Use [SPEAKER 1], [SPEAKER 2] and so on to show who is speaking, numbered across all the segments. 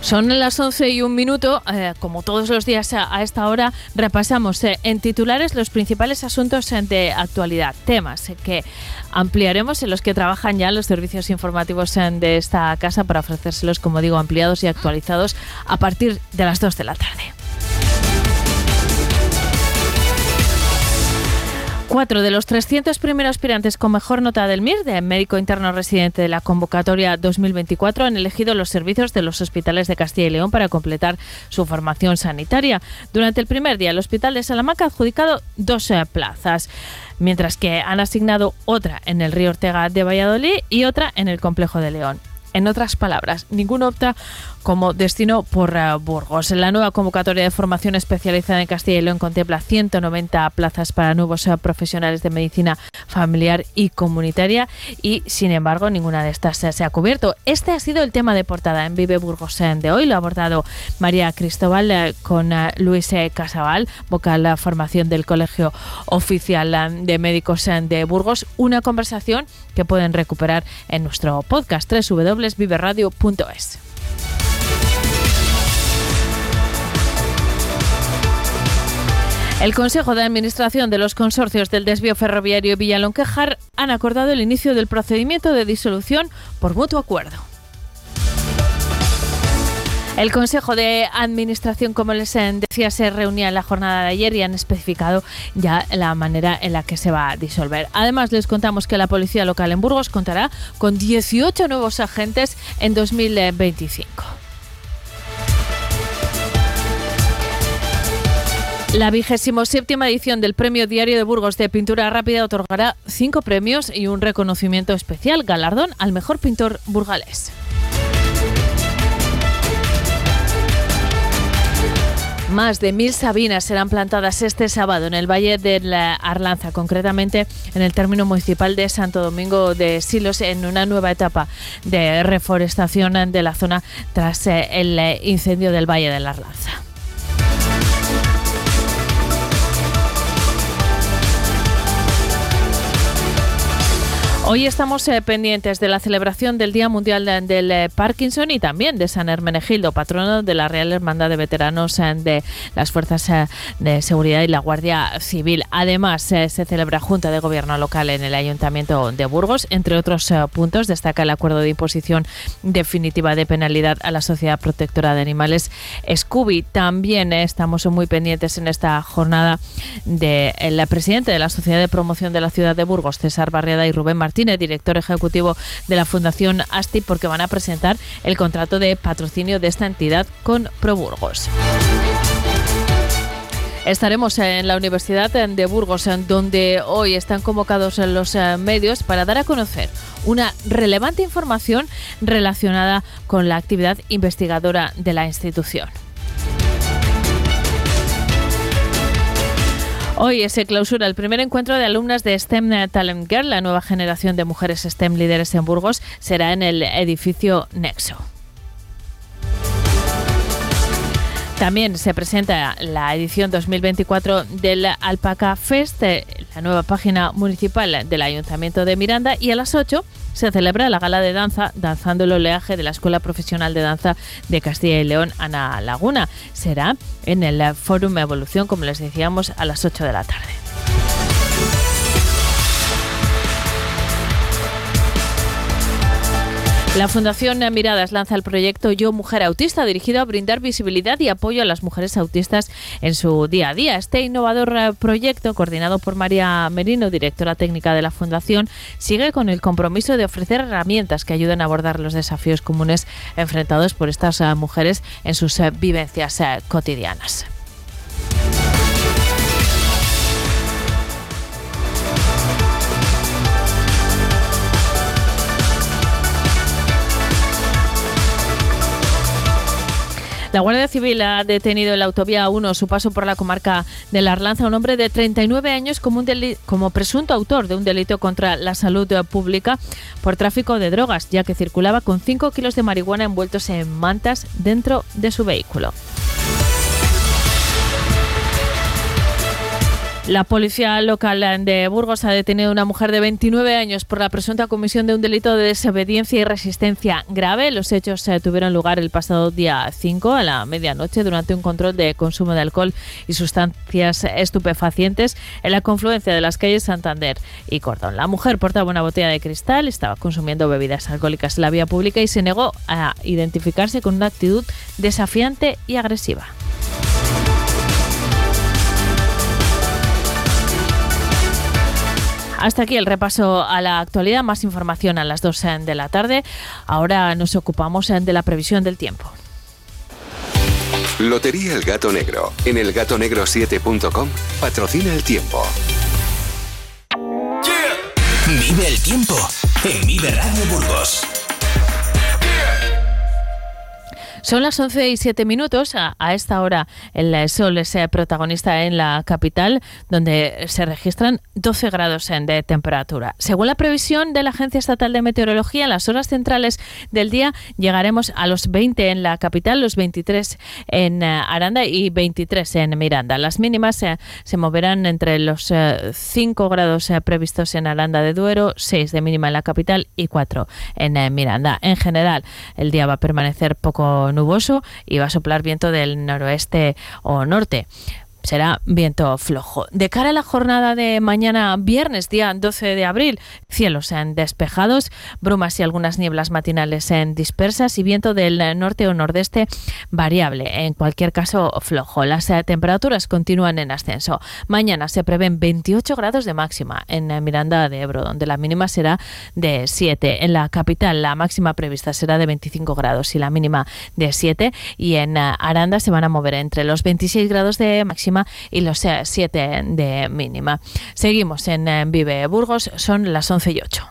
[SPEAKER 1] Son las 11:01. Como todos los días a esta hora, repasamos en titulares los principales asuntos de actualidad, temas que ampliaremos, en los que trabajan ya los servicios informativos de esta casa para ofrecérselos, como digo, ampliados y actualizados a partir de las 2 de la tarde. 4 de los 300 primeros aspirantes con mejor nota del MIR, de médico interno residente de la convocatoria 2024, han elegido los servicios de los hospitales de Castilla y León para completar su formación sanitaria. Durante el primer día, el Hospital de Salamanca ha adjudicado 2 plazas, mientras que han asignado otra en el Río Ortega de Valladolid y otra en el Complejo de León. En otras palabras, ninguno opta como destino por Burgos. La nueva convocatoria de formación especializada en Castilla y León contempla 190 plazas para nuevos profesionales de medicina familiar y comunitaria y, sin embargo, ninguna de estas se ha cubierto. Este ha sido el tema de portada en Vive Burgos de hoy. Lo ha abordado María Cristóbal con Luis Casabal, vocal de formación del Colegio Oficial de Médicos de Burgos. Una conversación que pueden recuperar en nuestro podcast www.viveradio.es. El Consejo de Administración de los Consorcios del Desvío Ferroviario Villalón-Quejar han acordado el inicio del procedimiento de disolución por mutuo acuerdo. El Consejo de Administración, como les decía, se reunía en la jornada de ayer y han especificado ya la manera en la que se va a disolver. Además, les contamos que la Policía Local en Burgos contará con 18 nuevos agentes en 2025. La 27ª edición del Premio Diario de Burgos de Pintura Rápida otorgará 5 premios y un reconocimiento especial, galardón al mejor pintor burgalés. Más de 1.000 sabinas serán plantadas este sábado en el Valle de la Arlanza, concretamente en el término municipal de Santo Domingo de Silos, en una nueva etapa de reforestación de la zona tras el incendio del Valle de la Arlanza. Hoy estamos pendientes de la celebración del Día Mundial del Parkinson y también de San Hermenegildo, patrono de la Real Hermandad de Veteranos de las Fuerzas de Seguridad y la Guardia Civil. Además, se celebra Junta de Gobierno Local en el Ayuntamiento de Burgos. Entre otros puntos, destaca el acuerdo de imposición definitiva de penalidad a la Sociedad Protectora de Animales, Scooby. También estamos muy pendientes en esta jornada del presidente de la Sociedad de Promoción de la Ciudad de Burgos, César Barriada, y Rubén Martínez, director ejecutivo de la Fundación ASTI, porque van a presentar el contrato de patrocinio de esta entidad con ProBurgos. Estaremos en la Universidad de Burgos, donde hoy están convocados los medios para dar a conocer una relevante información relacionada con la actividad investigadora de la institución. Hoy se clausura el primer encuentro de alumnas de STEM Talent Girl. La nueva generación de mujeres STEM líderes en Burgos será en el edificio Nexo. También se presenta la edición 2024 del Alpaca Fest, la nueva página municipal del Ayuntamiento de Miranda, y a las 8 se celebra la gala de danza Danzando el Oleaje de la Escuela Profesional de Danza de Castilla y León, Ana Laguna. Será en el Fórum Evolución, como les decíamos, a las 8 de la tarde. La Fundación Miradas lanza el proyecto Yo Mujer Autista, dirigido a brindar visibilidad y apoyo a las mujeres autistas en su día a día. Este innovador proyecto, coordinado por María Merino, directora técnica de la Fundación, sigue con el compromiso de ofrecer herramientas que ayuden a abordar los desafíos comunes enfrentados por estas mujeres en sus vivencias cotidianas. La Guardia Civil ha detenido en la autovía 1, su paso por la comarca de la Arlanza, a un hombre de 39 años como presunto autor de un delito contra la salud pública por tráfico de drogas, ya que circulaba con 5 kilos de marihuana envueltos en mantas dentro de su vehículo. La policía local de Burgos ha detenido a una mujer de 29 años por la presunta comisión de un delito de desobediencia y resistencia grave. Los hechos tuvieron lugar el pasado día 5 a la medianoche durante un control de consumo de alcohol y sustancias estupefacientes en la confluencia de las calles Santander y Cordón. La mujer portaba una botella de cristal, estaba consumiendo bebidas alcohólicas en la vía pública y se negó a identificarse con una actitud desafiante y agresiva. Hasta aquí el repaso a la actualidad. Más información a las 2 de la tarde. Ahora nos ocupamos de la previsión del tiempo.
[SPEAKER 2] Lotería El Gato Negro. En elgatonegro7.com patrocina el tiempo.
[SPEAKER 3] Vive el tiempo en Vive Radio Burgos.
[SPEAKER 1] Son las 11:07. A esta hora el sol es protagonista en la capital, donde se registran 12 grados de temperatura. Según la previsión de la Agencia Estatal de Meteorología, en las horas centrales del día llegaremos a los 20 en la capital, los 23 en Aranda y 23 en Miranda. Las mínimas se moverán entre los 5 grados previstos en Aranda de Duero, 6 de mínima en la capital y 4 en Miranda. En general, el día va a permanecer poco nuboso y va a soplar viento del noroeste o norte. Será viento flojo. De cara a la jornada de mañana viernes, día 12 de abril, cielos despejados, brumas y algunas nieblas matinales dispersas y viento del norte o nordeste variable, en cualquier caso flojo. Las temperaturas continúan en ascenso. Mañana se prevén 28 grados de máxima en Miranda de Ebro, donde la mínima será de 7. En la capital la máxima prevista será de 25 grados y la mínima de 7. Y en Aranda se van a mover entre los 26 grados de máxima y los 7 de mínima. Seguimos en Vive Burgos, son las 11:08.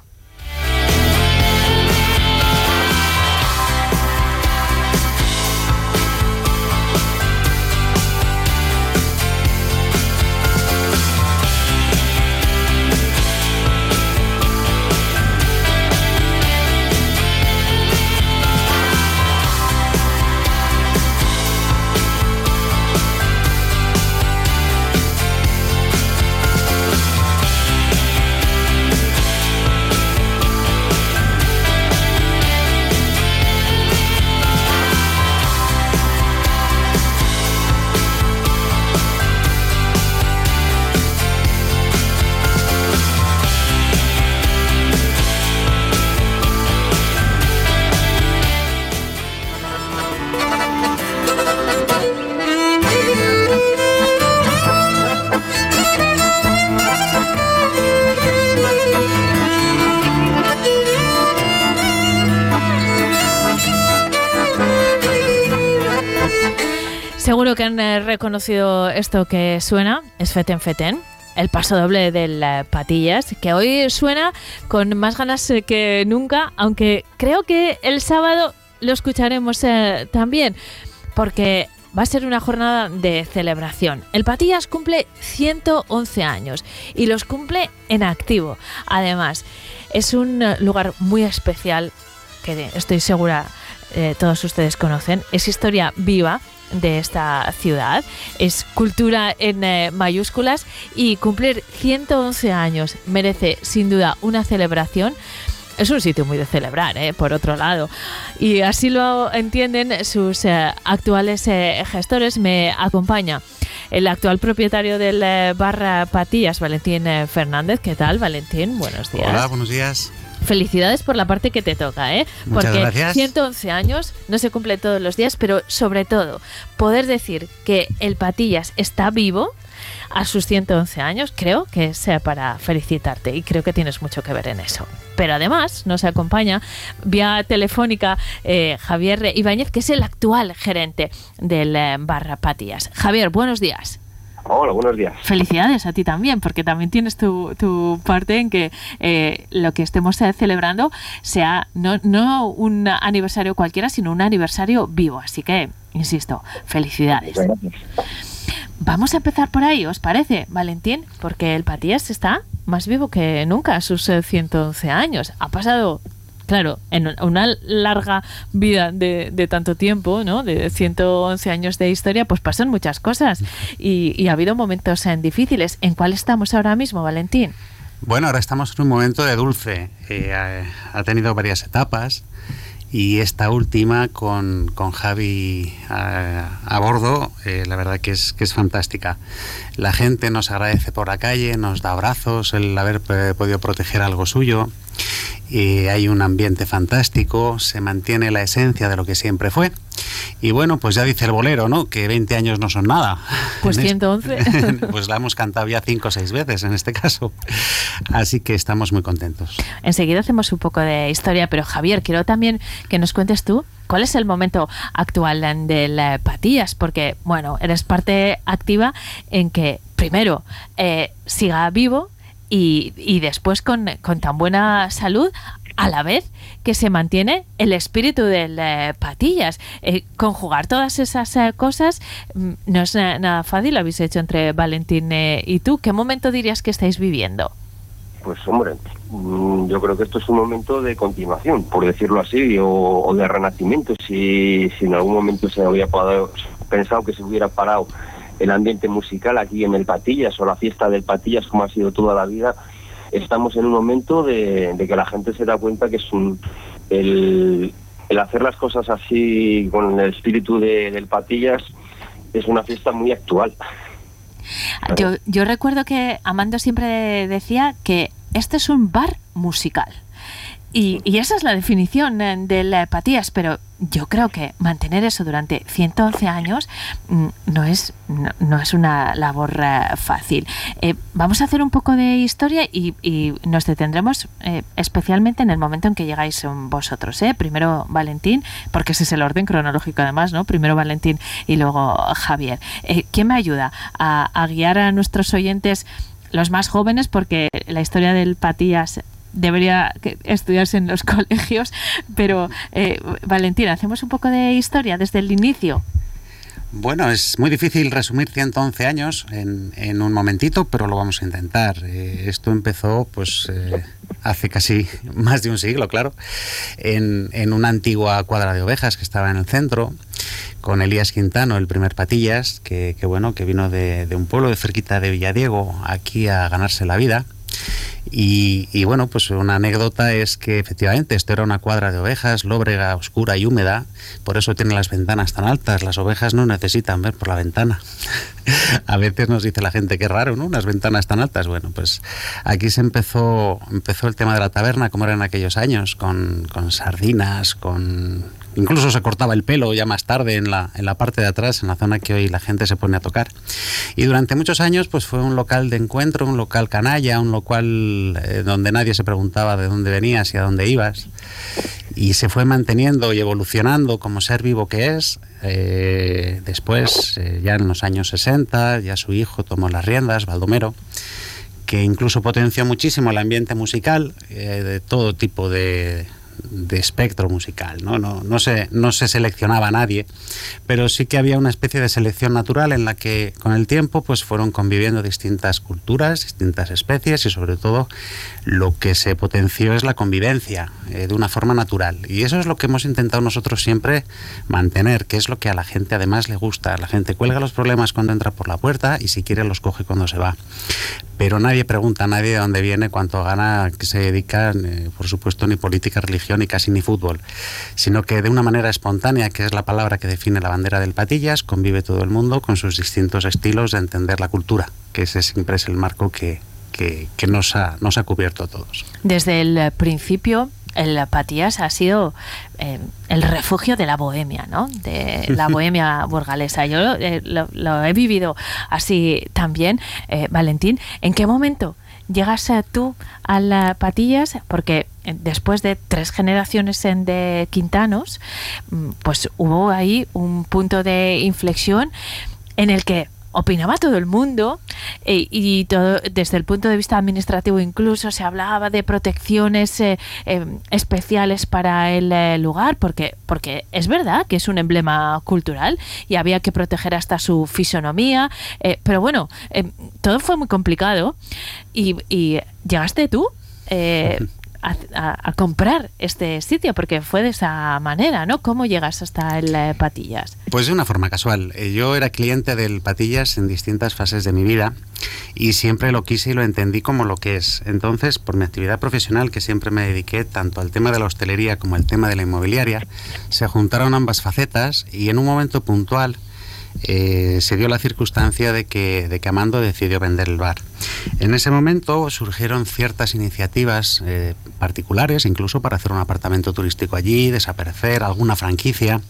[SPEAKER 1] Seguro que han reconocido esto que suena, es Feten Feten, el paso doble del Patillas, que hoy suena con más ganas que nunca, aunque creo que el sábado lo escucharemos también, porque va a ser una jornada de celebración. El Patillas cumple 111 años y los cumple en activo. Además, es un lugar muy especial que estoy segura todos ustedes conocen. Es historia viva de esta ciudad, es cultura en mayúsculas, y cumplir 111 años merece sin duda una celebración. Es un sitio muy de celebrar, por otro lado, y así lo entienden sus actuales gestores. Me acompaña el actual propietario del bar Patillas, Valentín Fernández. ¿Qué tal, Valentín? Buenos días.
[SPEAKER 4] Hola, buenos días.
[SPEAKER 1] Felicidades por la parte que te toca,
[SPEAKER 4] Muchas
[SPEAKER 1] porque
[SPEAKER 4] gracias.
[SPEAKER 1] 111 años no se cumple todos los días, pero sobre todo poder decir que el Patillas está vivo a sus 111 años, creo que es para felicitarte, y creo que tienes mucho que ver en eso. Pero además nos acompaña vía telefónica Javier Ibáñez, que es el actual gerente del bar Patillas. Javier, buenos días.
[SPEAKER 5] Hola, buenos días.
[SPEAKER 1] Felicidades a ti también, porque también tienes tu parte en que lo que estemos celebrando sea no un aniversario cualquiera, sino un aniversario vivo. Así que, insisto, felicidades.
[SPEAKER 5] Gracias.
[SPEAKER 1] Vamos a empezar por ahí, ¿os parece, Valentín? Porque el Patillas está más vivo que nunca a sus 111 años. Ha pasado claro, en una larga vida de tanto tiempo, ¿no? De 111 años de historia, pues pasan muchas cosas y ha habido momentos difíciles. ¿En cuál estamos ahora mismo, Valentín?
[SPEAKER 4] Bueno, ahora estamos en un momento de dulce. Ha tenido varias etapas y esta última con Javi a bordo, la verdad que es fantástica. La gente nos agradece por la calle, nos da abrazos, el haber podido proteger algo suyo. Hay un ambiente fantástico, se mantiene la esencia de lo que siempre fue. Y bueno, pues ya dice el bolero, ¿no? Que 20 años no son nada.
[SPEAKER 1] Pues 111.
[SPEAKER 4] Pues la hemos cantado ya 5 o 6 veces en este caso. Así que estamos muy contentos.
[SPEAKER 1] Enseguida hacemos un poco de historia, pero Javier, quiero también que nos cuentes tú cuál es el momento actual del Patillas, porque, bueno, eres parte activa en que, primero, siga vivo y después con tan buena salud, a la vez que se mantiene el espíritu del Patillas. Conjugar todas esas cosas no es nada fácil, lo habéis hecho entre Valentín y tú. ¿Qué momento dirías que estáis viviendo?
[SPEAKER 5] Pues hombre, yo creo que esto es un momento de continuación, por decirlo así, o de renacimiento. Si en algún momento se había pensado que se hubiera parado el ambiente musical aquí en el Patillas o la fiesta del Patillas, como ha sido toda la vida, estamos en un momento de que la gente se da cuenta que es el hacer las cosas así con el espíritu del Patillas es una fiesta muy actual.
[SPEAKER 1] Yo recuerdo que Amando siempre decía que este es un bar musical. Y esa es la definición del Patillas, pero yo creo que mantener eso durante 111 años no es una labor fácil. Vamos a hacer un poco de historia y nos detendremos especialmente en el momento en que llegáis vosotros. Primero Valentín, porque ese es el orden cronológico además, ¿no? Primero Valentín y luego Javier. ¿Quién me ayuda a guiar a nuestros oyentes, los más jóvenes, porque la historia del Patillas debería estudiarse en los colegios, pero Valentín, ¿hacemos un poco de historia desde el inicio?
[SPEAKER 4] Bueno, es muy difícil resumir 111 años en un momentito, pero lo vamos a intentar. Esto empezó pues hace casi más de un siglo, claro, en una antigua cuadra de ovejas que estaba en el centro, con Elías Quintano, el primer Patillas, que vino de un pueblo de cerquita de Villadiego aquí a ganarse la vida. Y bueno, pues una anécdota es que efectivamente esto era una cuadra de ovejas, lóbrega, oscura y húmeda, por eso tiene las ventanas tan altas. Las ovejas no necesitan ver por la ventana. A veces nos dice la gente, qué raro, ¿no? Unas ventanas tan altas. Bueno, pues aquí se empezó el tema de la taberna, como era en aquellos años, con sardinas, incluso se cortaba el pelo ya más tarde en la parte de atrás, en la zona que hoy la gente se pone a tocar. Y durante muchos años pues fue un local de encuentro, un local canalla, un local donde nadie se preguntaba de dónde venías y a dónde ibas. Y se fue manteniendo y evolucionando como ser vivo que es. Después, ya en los años 60, ya su hijo tomó las riendas, Baldomero, que incluso potenció muchísimo el ambiente musical, de todo tipo de espectro musical, ¿no? No se seleccionaba a nadie, pero sí que había una especie de selección natural en la que con el tiempo pues fueron conviviendo distintas culturas, distintas especies, y sobre todo lo que se potenció es la convivencia de una forma natural, y eso es lo que hemos intentado nosotros siempre mantener, que es lo que a la gente además le gusta. La gente cuelga los problemas cuando entra por la puerta y si quiere los coge cuando se va, pero nadie pregunta a nadie de dónde viene, cuánto gana, a qué se dedica, por supuesto ni política, religión ni casi ni fútbol, sino que de una manera espontánea, que es la palabra que define la bandera del Patillas, convive todo el mundo con sus distintos estilos de entender la cultura, que ese siempre es el marco que nos ha cubierto a todos.
[SPEAKER 1] Desde el principio el Patillas ha sido el refugio de la bohemia, ¿no? De la bohemia burgalesa. Yo lo he vivido así también. Valentín, ¿en qué momento llegas tú al Patillas? Porque después de 3 generaciones de Quintanos, pues hubo ahí un punto de inflexión en el que opinaba todo el mundo, y todo desde el punto de vista administrativo incluso se hablaba de protecciones especiales para el lugar, porque es verdad que es un emblema cultural y había que proteger hasta su fisonomía, pero bueno, todo fue muy complicado y llegaste tú. a comprar este sitio? Porque fue de esa manera, ¿no? ¿Cómo llegas hasta el Patillas?
[SPEAKER 4] Pues de una forma casual. Yo era cliente del Patillas en distintas fases de mi vida y siempre lo quise y lo entendí como lo que es. Entonces, por mi actividad profesional, que siempre me dediqué tanto al tema de la hostelería como al tema de la inmobiliaria, se juntaron ambas facetas y en un momento puntual se dio la circunstancia de que Amando decidió vender el bar. En ese momento surgieron ciertas iniciativas particulares, incluso para hacer un apartamento turístico allí, desaparecer alguna franquicia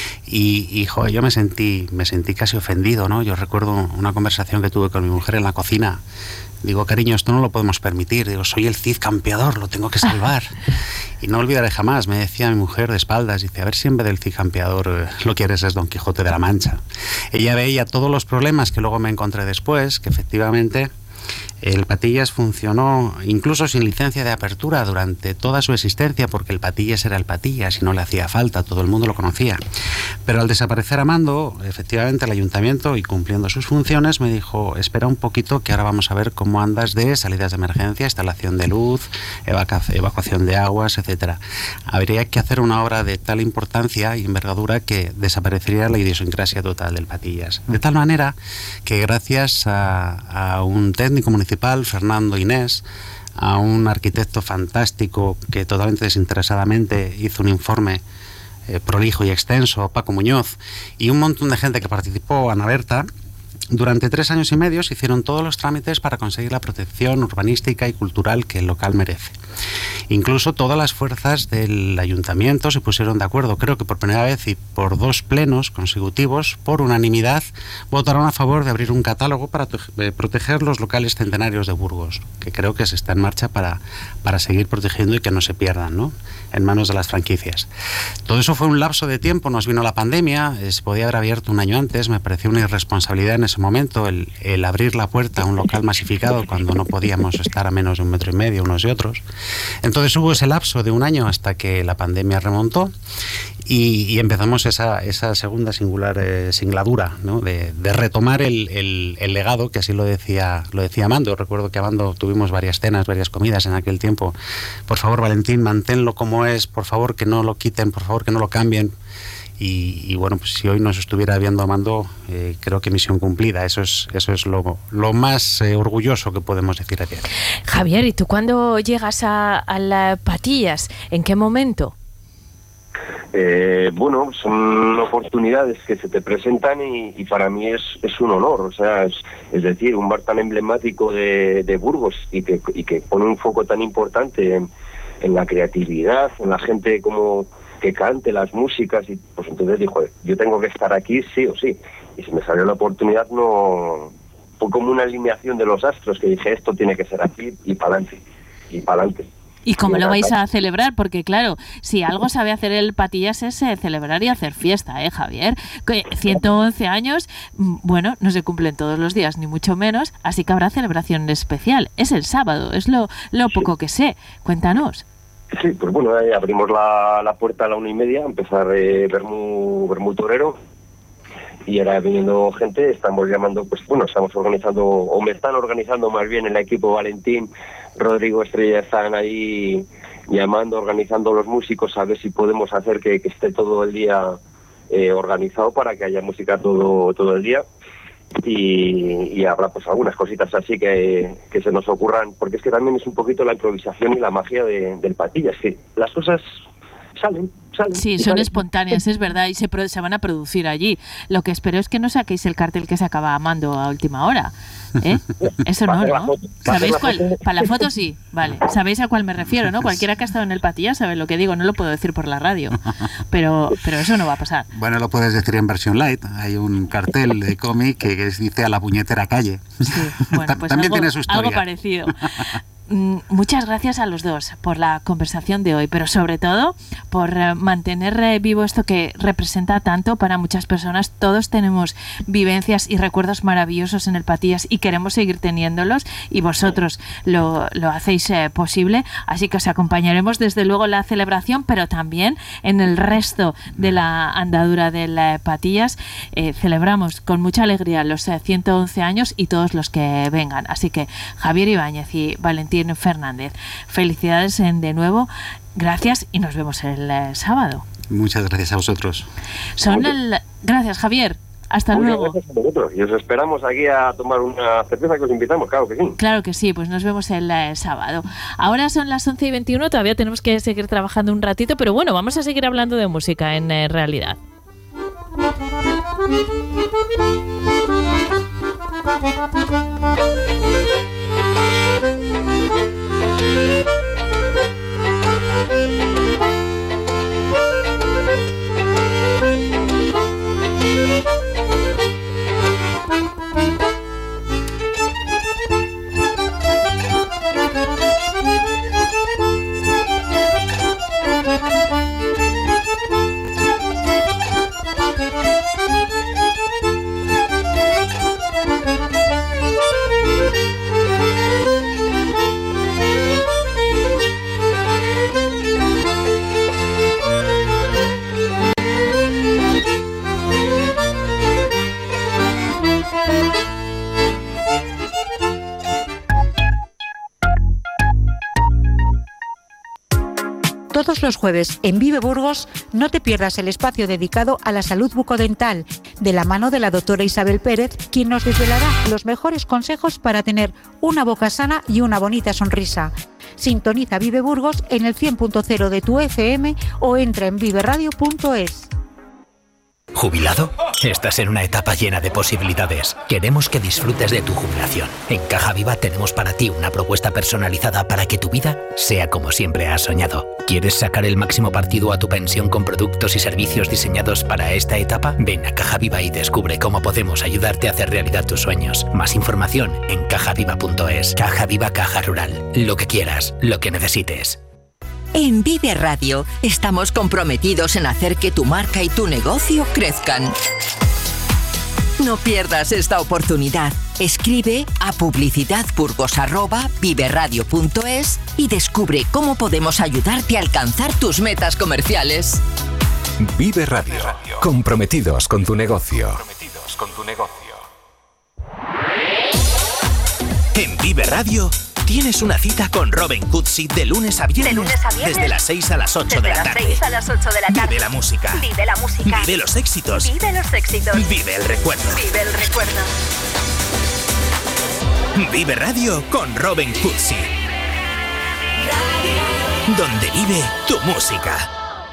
[SPEAKER 4] y joder, yo me sentí casi ofendido, ¿no? Yo recuerdo una conversación que tuve con mi mujer en la cocina. Digo, cariño, esto no lo podemos permitir. Digo, soy el Cid campeador, lo tengo que salvar. Y no olvidaré jamás, me decía mi mujer de espaldas, dice, a ver si en vez del Cid campeador lo quieres es Don Quijote de la Mancha. Ella veía todos los problemas que luego me encontré después, que efectivamente el Patillas funcionó incluso sin licencia de apertura durante toda su existencia, porque el Patillas era el Patillas y no le hacía falta, todo el mundo lo conocía. Pero al desaparecer Amando, efectivamente el ayuntamiento, y cumpliendo sus funciones, me dijo, espera un poquito que ahora vamos a ver cómo andas de salidas de emergencia, instalación de luz, evacuación de aguas, etcétera. Habría que hacer una obra de tal importancia y envergadura que desaparecería la idiosincrasia total del Patillas. De tal manera que gracias a un técnico municipal, Fernando Inés, a un arquitecto fantástico que totalmente desinteresadamente hizo un informe prolijo y extenso, Paco Muñoz, y un montón de gente que participó, Ana Berta, durante 3 años y medio se hicieron todos los trámites para conseguir la protección urbanística y cultural que el local merece. Incluso todas las fuerzas del ayuntamiento se pusieron de acuerdo, creo que por primera vez y por 2 plenos consecutivos, por unanimidad, votaron a favor de abrir un catálogo para proteger los locales centenarios de Burgos, que creo que se está en marcha para seguir protegiendo y que no se pierdan, ¿no?, en manos de las franquicias. Todo eso fue un lapso de tiempo, nos vino la pandemia, se podía haber abierto un año antes, me pareció una irresponsabilidad en ese momento el abrir la puerta a un local masificado cuando no podíamos estar a menos de 1,5 metros unos y otros. Entonces hubo ese lapso de un año hasta que la pandemia remontó y empezamos esa segunda singladura, ¿no?, de retomar el legado, que así lo decía Amando. Recuerdo que Amando tuvimos varias cenas, varias comidas en aquel tiempo. Por favor, Valentín, manténlo como es, por favor que no lo quiten, por favor que no lo cambien. Y bueno, pues si hoy nos estuviera viendo Amando, creo que misión cumplida. Eso es lo más orgulloso que podemos decir aquí.
[SPEAKER 1] Javier, ¿y tú cuándo llegas a las Patillas? ¿En qué momento?
[SPEAKER 5] Bueno, son oportunidades que se te presentan y para mí es un honor. O sea, es decir, un bar tan emblemático de Burgos y que pone un foco tan importante en la creatividad, en la gente como que cante las músicas, y pues entonces dijo, yo tengo que estar aquí sí o sí, y si me salió la oportunidad no fue como una alineación de los astros, que dije, esto tiene que ser aquí y para adelante.
[SPEAKER 1] ¿Y cómo lo vais a celebrar? Porque claro, si algo sabe hacer el Patillas es celebrar y hacer fiesta, Javier. 111 años, bueno, no se cumplen todos los días, ni mucho menos, así que habrá celebración especial. Es el sábado, es lo poco que sé. Cuéntanos.
[SPEAKER 5] Sí, pues bueno, abrimos la puerta a la 1:30, empezar Vermú Torero, y ahora viniendo gente, estamos llamando, pues bueno, estamos organizando, o me están organizando más bien el equipo, Valentín, Rodrigo, Estrella, están ahí llamando, organizando los músicos, a ver si podemos hacer que esté todo el día organizado para que haya música todo el día. Y habrá pues algunas cositas así que se nos ocurran, porque es que también es un poquito la improvisación y la magia del Patillas, que las cosas salen.
[SPEAKER 1] Sí, son espontáneas, es verdad, y se van a producir allí. Lo que espero es que no saquéis el cartel que se acaba Amando a última hora. Eso no, ¿no? ¿Sabéis cuál? Para la foto sí, vale. Sabéis a cuál me refiero, ¿no? Cualquiera que ha estado en el Patillas sabe lo que digo, no lo puedo decir por la radio, pero eso no va a pasar.
[SPEAKER 4] Bueno, lo puedes decir en versión light. Hay un cartel de cómic que dice a la puñetera calle.
[SPEAKER 1] Sí, bueno, pues
[SPEAKER 4] también tiene su historia.
[SPEAKER 1] Algo parecido. Muchas gracias a los dos por la conversación de hoy, pero sobre todo por mantener vivo esto que representa tanto para muchas personas. Todos tenemos vivencias y recuerdos maravillosos en el Patillas y queremos seguir teniéndolos, y vosotros lo hacéis posible, así que os acompañaremos desde luego en la celebración, pero también en el resto de la andadura del Patillas. Celebramos con mucha alegría los 111 años y todos los que vengan, así que Javier Ibáñez y Valentín Martín Fernández. Felicidades de nuevo, gracias y nos vemos el sábado.
[SPEAKER 4] Muchas gracias a vosotros.
[SPEAKER 1] Gracias, Javier. Hasta luego.
[SPEAKER 5] Gracias a vosotros. Y os esperamos aquí a tomar una cerveza, que os invitamos, claro que sí.
[SPEAKER 1] Claro que sí, pues nos vemos el sábado. Ahora son las 11:21, todavía tenemos que seguir trabajando un ratito, pero bueno, vamos a seguir hablando de música en realidad.
[SPEAKER 6] Todos los jueves en Vive Burgos no te pierdas el espacio dedicado a la salud bucodental, de la mano de la doctora Isabel Pérez, quien nos desvelará los mejores consejos para tener una boca sana y una bonita sonrisa. Sintoniza Vive Burgos en el 100.0 de tu FM o entra en viveradio.es.
[SPEAKER 3] ¿Jubilado? Estás en una etapa llena de posibilidades. Queremos que disfrutes de tu jubilación. En Caja Viva tenemos para ti una propuesta personalizada para que tu vida sea como siempre has soñado. ¿Quieres sacar el máximo partido a tu pensión con productos y servicios diseñados para esta etapa? Ven a Caja Viva y descubre cómo podemos ayudarte a hacer realidad tus sueños. Más información en cajaviva.es. Caja Viva, Caja Rural. Lo que quieras, lo que necesites.
[SPEAKER 7] En Vive Radio estamos comprometidos en hacer que tu marca y tu negocio crezcan. No pierdas esta oportunidad. Escribe a publicidadburgos@viveradio.es y descubre cómo podemos ayudarte a alcanzar tus metas comerciales.
[SPEAKER 2] Vive Radio. Comprometidos con tu negocio.
[SPEAKER 3] En Vive Radio tienes una cita con Robin Cootsy de lunes a viernes, desde las 6 a las 8 de la tarde. Vive la música. Vive los éxitos. Vive el recuerdo. Vive Radio con Robin Cootsy. Donde vive tu música.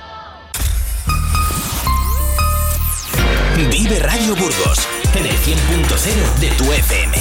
[SPEAKER 3] Vive Radio Burgos en el 100.0 de tu FM.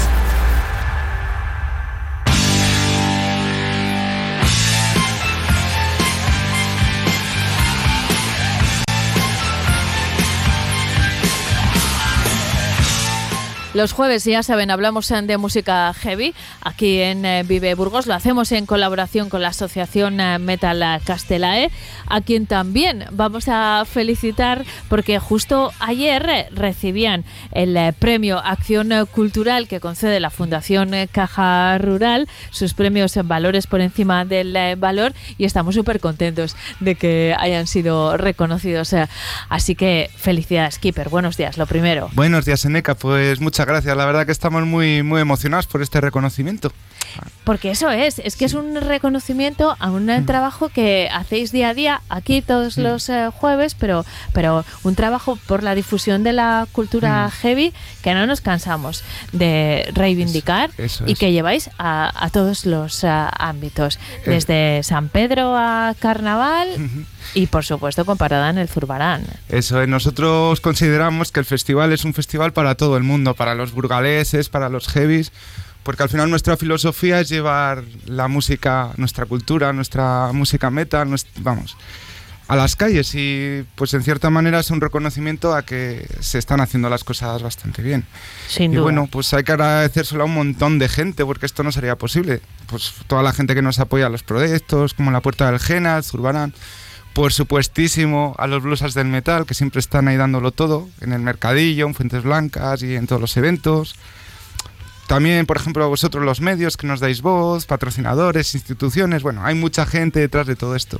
[SPEAKER 1] Los jueves, ya saben, hablamos de música heavy aquí en Vive Burgos. Lo hacemos en colaboración con la asociación Metal Castelae, a quien también vamos a felicitar porque justo ayer recibían el premio Acción Cultural que concede la Fundación Caja Rural, sus premios en valores por encima del valor, y estamos súper contentos de que hayan sido reconocidos. Así que felicidades, Keeper. Buenos días, lo primero.
[SPEAKER 8] Buenos días, Eneca. Pues muchas gracias. La verdad que estamos muy emocionados por este reconocimiento.
[SPEAKER 1] Porque eso es que es un reconocimiento a un trabajo que hacéis día a día aquí todos los jueves, pero un trabajo por la difusión de la cultura heavy que no nos cansamos de reivindicar eso y que lleváis a todos los ámbitos, desde San Pedro a Carnaval. Y por supuesto con parada en el Zurbarán.
[SPEAKER 8] Eso, nosotros consideramos que el festival es un festival para todo el mundo, para los burgaleses, para los heavies, porque al final nuestra filosofía es llevar la música, nuestra cultura, nuestra música metal, a las calles, y pues en cierta manera es un reconocimiento a que se están haciendo las cosas bastante bien.
[SPEAKER 1] Sin duda.
[SPEAKER 8] Y bueno, pues hay que agradecérselo a un montón de gente, porque esto no sería posible. Pues toda la gente que nos apoya a los proyectos, como La Puerta del Gena, el Zurbarán. Por supuestísimo a los blusas del metal, que siempre están ahí dándolo todo, en el mercadillo, en Fuentes Blancas y en todos los eventos. También, por ejemplo, a vosotros los medios que nos dais voz, patrocinadores, instituciones, bueno, hay mucha gente detrás de todo esto.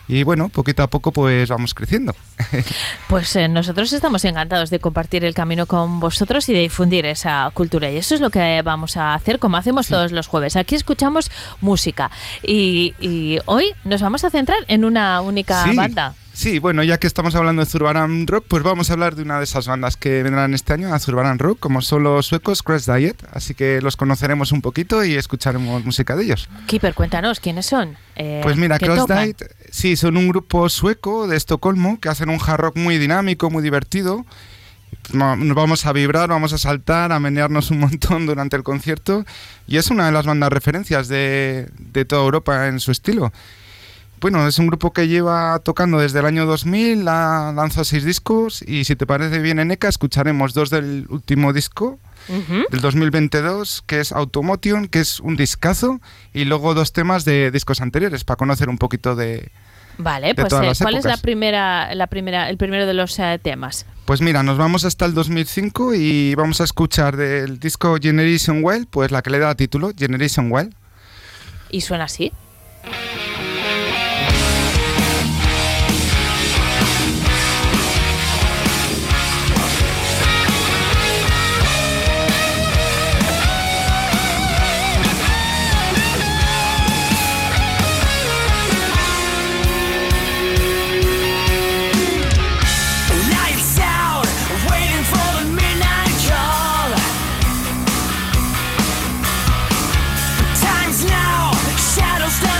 [SPEAKER 8] Y bueno, poquito a poco pues vamos creciendo.
[SPEAKER 1] Pues nosotros estamos encantados de compartir el camino con vosotros y de difundir esa cultura. Y eso es lo que vamos a hacer, como hacemos todos los jueves. Aquí escuchamos música y hoy nos vamos a centrar en una única banda.
[SPEAKER 8] Sí, bueno, ya que estamos hablando de Zurbarán Rock, pues vamos a hablar de una de esas bandas que vendrán este año a Zurbarán Rock, como son los suecos Crash Diet. Así que los conoceremos un poquito y escucharemos música de ellos.
[SPEAKER 1] Keeper, cuéntanos, ¿quiénes son?
[SPEAKER 8] Pues mira, Crash Diet, sí, son un grupo sueco de Estocolmo que hacen un hard rock muy dinámico, muy divertido. Nos vamos a vibrar, vamos a saltar, a menearnos un montón durante el concierto. Y es una de las bandas referencias de toda Europa en su estilo. Bueno, es un grupo que lleva tocando desde el año 2000, lanzó 6 discos y si te parece bien, Eneka, escucharemos 2 del último disco, del 2022, que es Automotion, que es un discazo, y luego 2 temas de discos anteriores para conocer un poquito de
[SPEAKER 1] Vale, pues
[SPEAKER 8] todas las
[SPEAKER 1] ¿cuál
[SPEAKER 8] épocas.
[SPEAKER 1] es el primero de los temas?
[SPEAKER 8] Pues mira, nos vamos hasta el 2005 y vamos a escuchar del disco Generation Well, pues la que le da título, Generation Well.
[SPEAKER 1] ¿Y suena así?
[SPEAKER 9] Times now, shadows.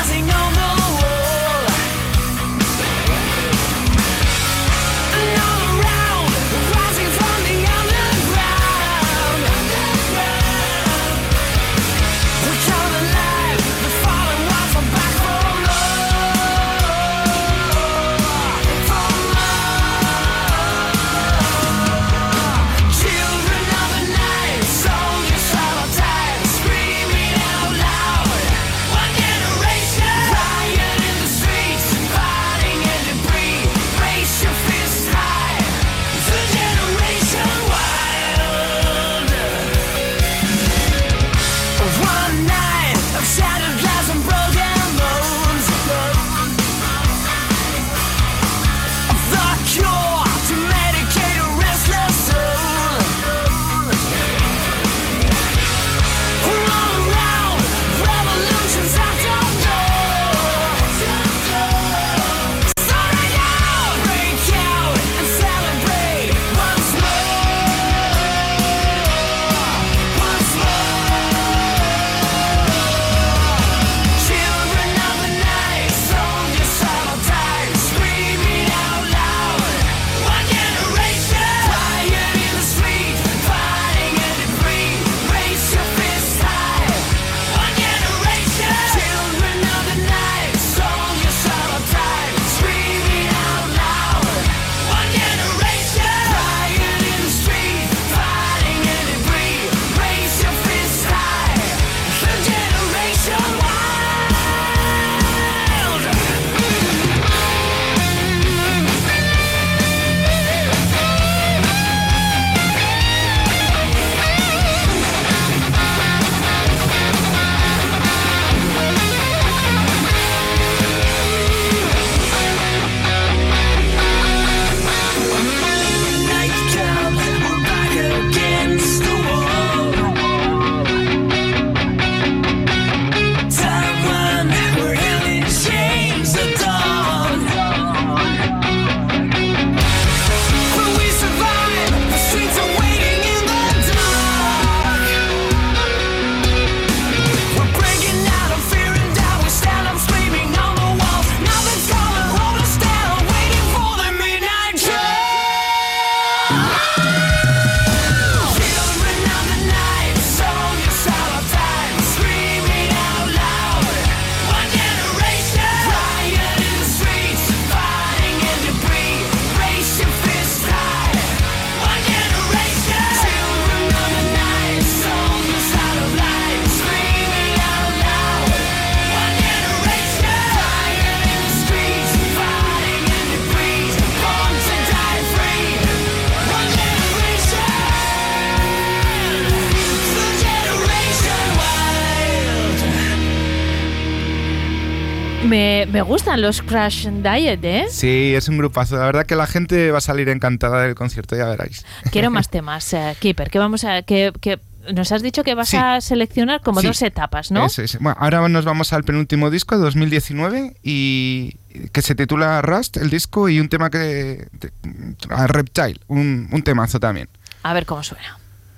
[SPEAKER 1] Me gustan los Crash Diet, ¿eh?
[SPEAKER 8] Sí, es un grupazo. La verdad que la gente va a salir encantada del concierto, ya veréis.
[SPEAKER 1] Quiero más temas, Keeper. Nos has dicho que vas a seleccionar como 2 etapas, ¿no?
[SPEAKER 8] Eso es. Bueno, ahora nos vamos al penúltimo disco de 2019 y que se titula Rust, el disco, y un tema Reptile, un temazo también.
[SPEAKER 1] A ver cómo suena.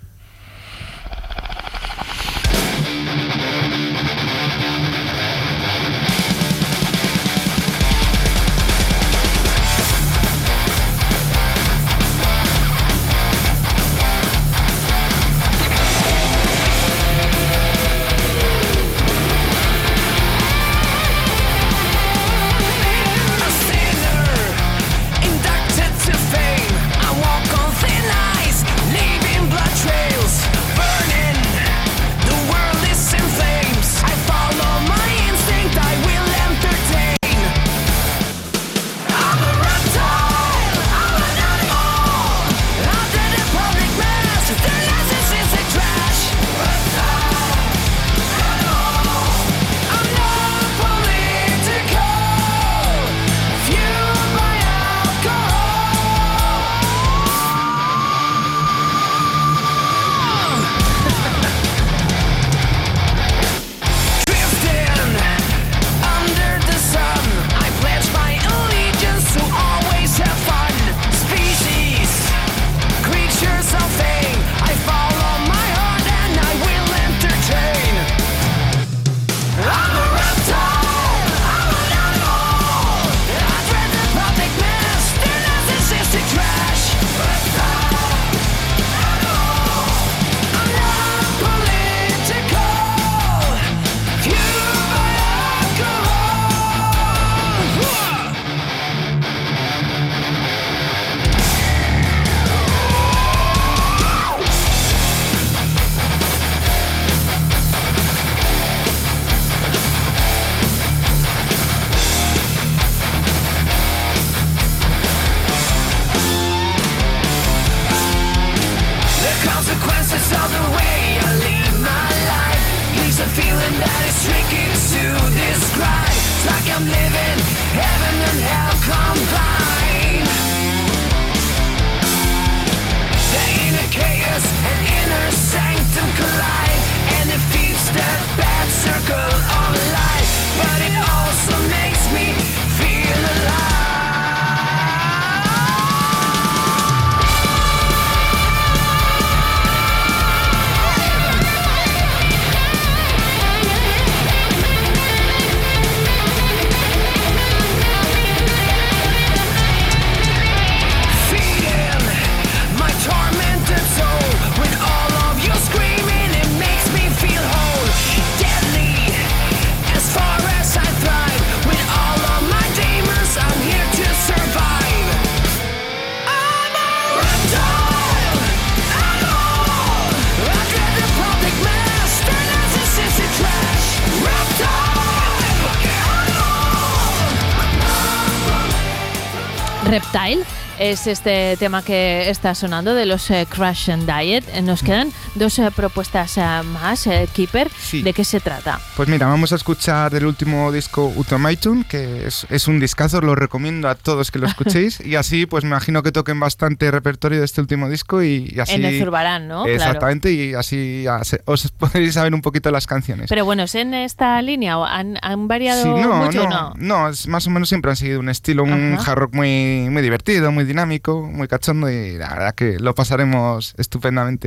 [SPEAKER 1] Reptile es este tema que está sonando de los Crash and Diet. Nos quedan 2 propuestas más, Keeper.
[SPEAKER 8] Sí.
[SPEAKER 1] ¿De qué se trata?
[SPEAKER 8] Pues mira, vamos a escuchar el último disco Automaton, que es un discazo, lo recomiendo a todos que lo escuchéis y así pues me imagino que toquen bastante repertorio de este último disco y así...
[SPEAKER 1] En el Zurbarán, ¿no?
[SPEAKER 8] Exactamente,
[SPEAKER 1] claro.
[SPEAKER 8] Y así os podéis saber un poquito las canciones.
[SPEAKER 1] Pero bueno, ¿es en esta línea o han variado
[SPEAKER 8] sí,
[SPEAKER 1] mucho?
[SPEAKER 8] No, es más o menos siempre han seguido un estilo, un hard rock muy, muy divertido, muy dinámico, muy cachondo y la verdad que lo pasaremos estupendamente.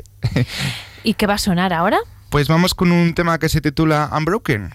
[SPEAKER 1] ¿Y qué va a sonar ahora?
[SPEAKER 8] Pues vamos con un tema que se titula Unbroken.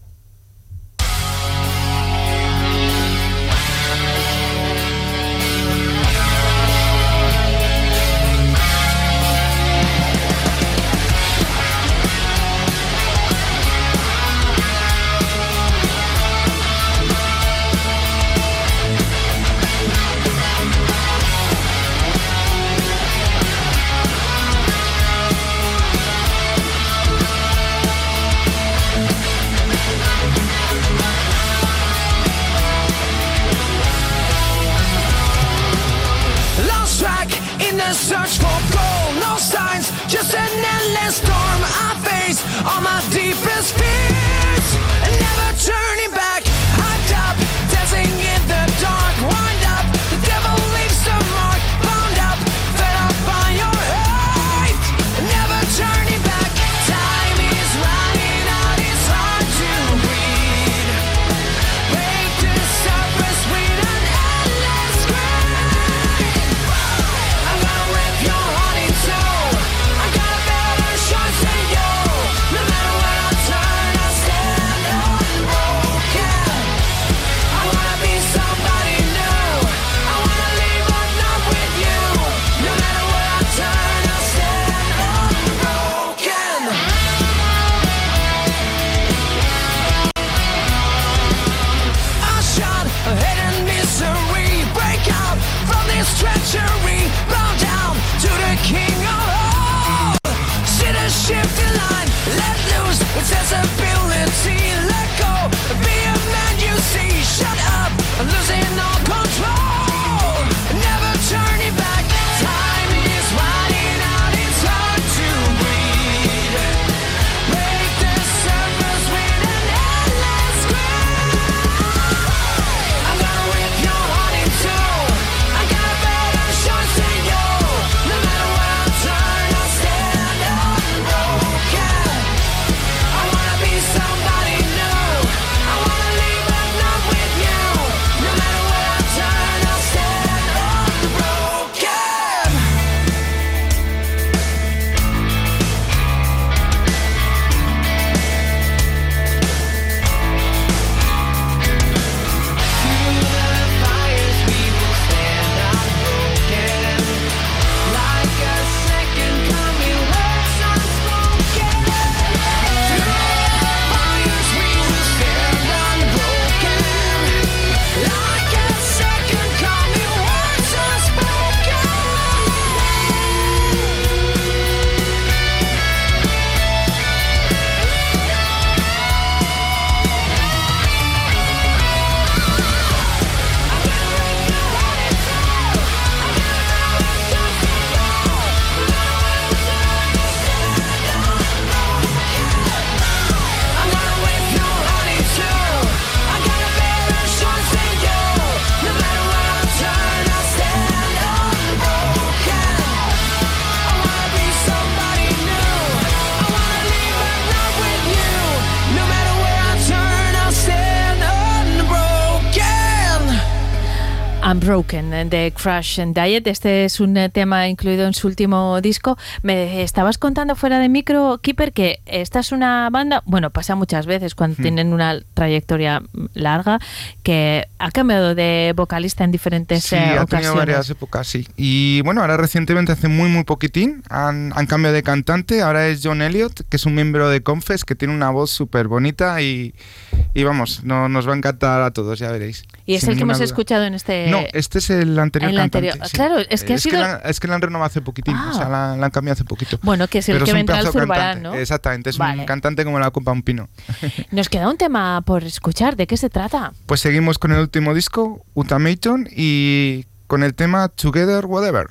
[SPEAKER 9] Search for gold, no signs, just an endless storm I face all my deepest fears, and never turning back. I
[SPEAKER 1] Unbroken de Crash Diet. Este es un tema incluido en su último disco. Me estabas contando fuera de micro, Keeper, que esta es una banda, bueno, pasa muchas veces cuando tienen una trayectoria larga, que ha cambiado de vocalista en diferentes ocasiones.
[SPEAKER 8] Ha tenido varias épocas, sí. Y bueno, ahora recientemente, hace muy poquitín, han cambiado de cantante. Ahora es John Elliott, que es un miembro de Confess, que tiene una voz súper bonita y vamos, nos va a encantar a todos, ya veréis.
[SPEAKER 1] Y es el que hemos escuchado en este...
[SPEAKER 8] No, este es el anterior cantante. Sí.
[SPEAKER 1] Claro, es que
[SPEAKER 8] es que la han renovado hace poquitín, o sea, la han cambiado hace poquito.
[SPEAKER 1] Bueno, que es el que vendrá al Zurbarán, ¿no?
[SPEAKER 8] Exactamente, es un cantante como la copa un pino.
[SPEAKER 1] Nos queda un tema por escuchar, ¿de qué se trata?
[SPEAKER 8] Pues seguimos con el último disco, Ultimatum, y con el tema Together Whatever.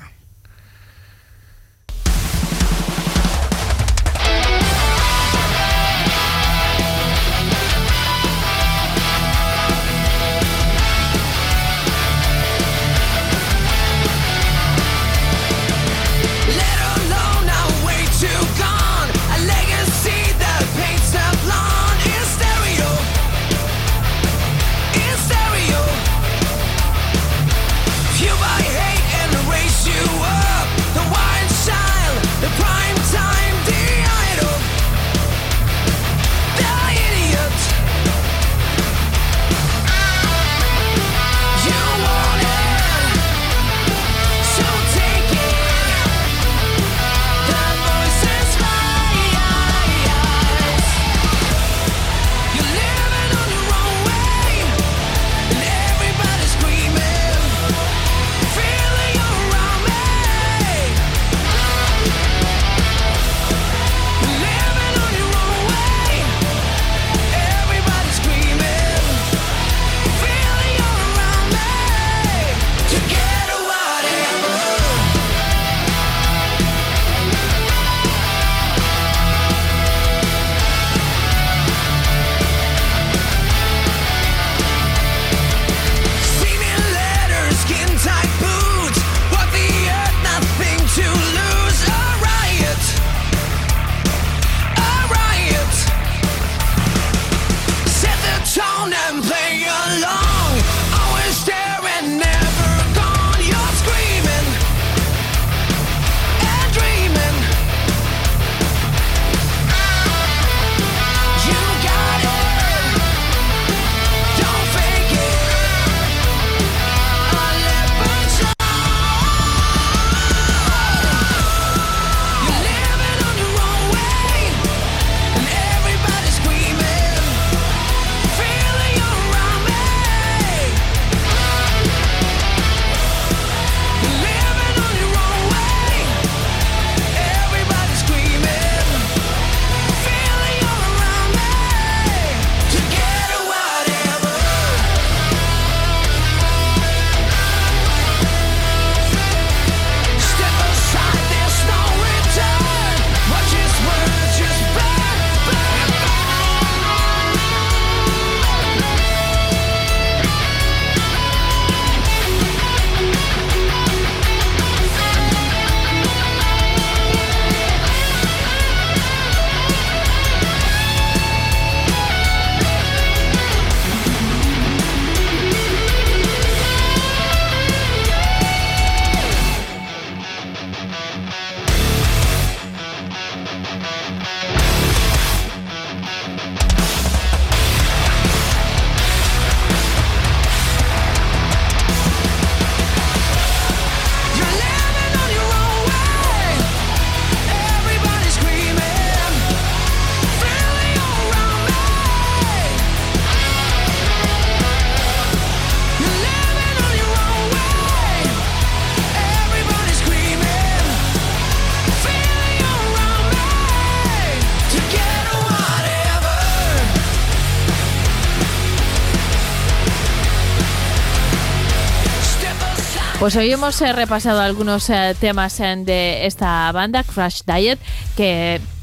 [SPEAKER 1] Pues hoy hemos repasado algunos temas de esta banda, Crash Diet, que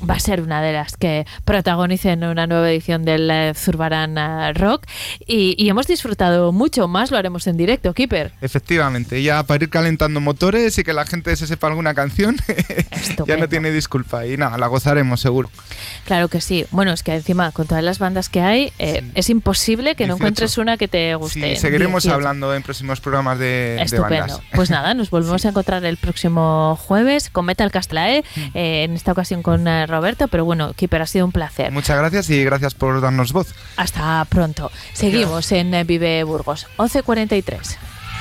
[SPEAKER 1] va a ser una de las que protagonicen una nueva edición del Zurbarán Rock y hemos disfrutado mucho más, lo haremos en directo, Keeper.
[SPEAKER 8] Efectivamente, ya para ir calentando motores y que la gente se sepa alguna canción ya no tiene disculpa y nada, la gozaremos seguro.
[SPEAKER 1] Claro que sí. Bueno, es que encima con todas las bandas que hay es imposible que
[SPEAKER 8] 18.
[SPEAKER 1] no encuentres una que te guste.
[SPEAKER 8] Sí, seguiremos
[SPEAKER 1] 18.
[SPEAKER 8] hablando en próximos programas de bandas.
[SPEAKER 1] Pues nada, nos volvemos a encontrar el próximo jueves con Metal Castlae, en esta ocasión con Roberto, pero bueno, Keeper, ha sido un placer.
[SPEAKER 8] Muchas gracias y gracias por darnos voz.
[SPEAKER 1] Hasta pronto. Seguimos en Vive Burgos, 11:43.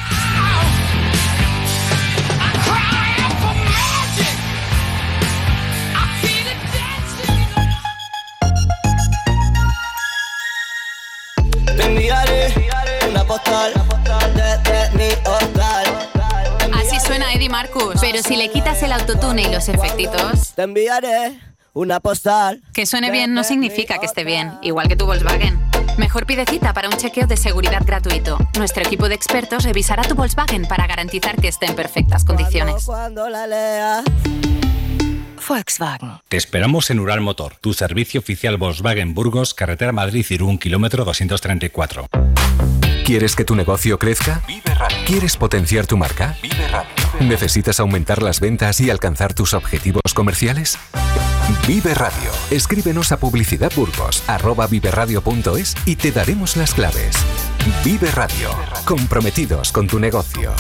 [SPEAKER 10] Te enviaré una postal desde mi hogar.
[SPEAKER 11] Así suena Eddie Marcus, pero si le quitas el autotune y los efectitos...
[SPEAKER 10] Te enviaré una postal.
[SPEAKER 11] Que suene bien no significa que esté bien, igual que tu Volkswagen. Mejor pide cita para un chequeo de seguridad gratuito. Nuestro equipo de expertos revisará tu Volkswagen para garantizar que esté en perfectas condiciones.
[SPEAKER 10] Cuando la lea.
[SPEAKER 11] Volkswagen.
[SPEAKER 12] Te esperamos en Ural Motor, tu servicio oficial Volkswagen Burgos, carretera Madrid-Irún, kilómetro 234.
[SPEAKER 2] ¿Quieres que tu negocio crezca?
[SPEAKER 13] Vive Radio.
[SPEAKER 2] ¿Quieres potenciar tu marca?
[SPEAKER 13] Vive Radio.
[SPEAKER 2] ¿Necesitas aumentar las ventas y alcanzar tus objetivos comerciales? Vive Radio. Escríbenos a publicidadburgos@viveradio.es y te daremos las claves. Vive Radio. Comprometidos con tu negocio.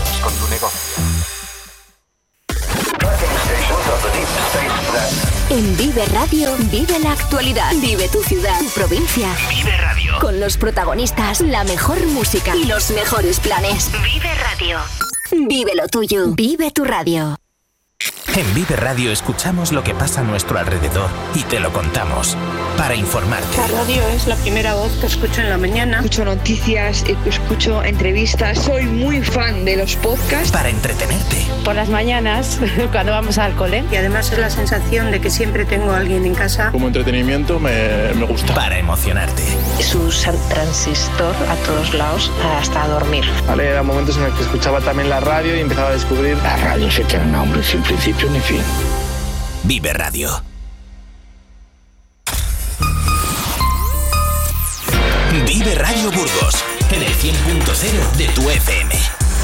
[SPEAKER 14] En Vive Radio, vive la actualidad, vive tu ciudad, tu provincia.
[SPEAKER 15] Vive Radio.
[SPEAKER 14] Con los protagonistas, la mejor música y los mejores planes.
[SPEAKER 15] Vive Radio.
[SPEAKER 14] Vive lo tuyo, vive tu radio.
[SPEAKER 3] En Vive Radio escuchamos lo que pasa a nuestro alrededor y te lo contamos para informarte.
[SPEAKER 16] La radio es la primera voz que escucho en la mañana.
[SPEAKER 17] Escucho noticias, escucho entrevistas. Soy muy fan de los podcasts.
[SPEAKER 3] Para entretenerte.
[SPEAKER 16] Por las mañanas, cuando vamos al cole. Y además es la sensación de que siempre tengo a alguien en casa.
[SPEAKER 18] Como entretenimiento me gusta.
[SPEAKER 3] Para emocionarte.
[SPEAKER 16] Es un transistor a todos lados hasta dormir.
[SPEAKER 18] Vale, eran momentos en los que escuchaba también la radio y empezaba a descubrir.
[SPEAKER 19] La radio se tiene nombre sin principio ni fin.
[SPEAKER 3] Vive Radio. Vive Radio Burgos, en el 100.0 de tu FM.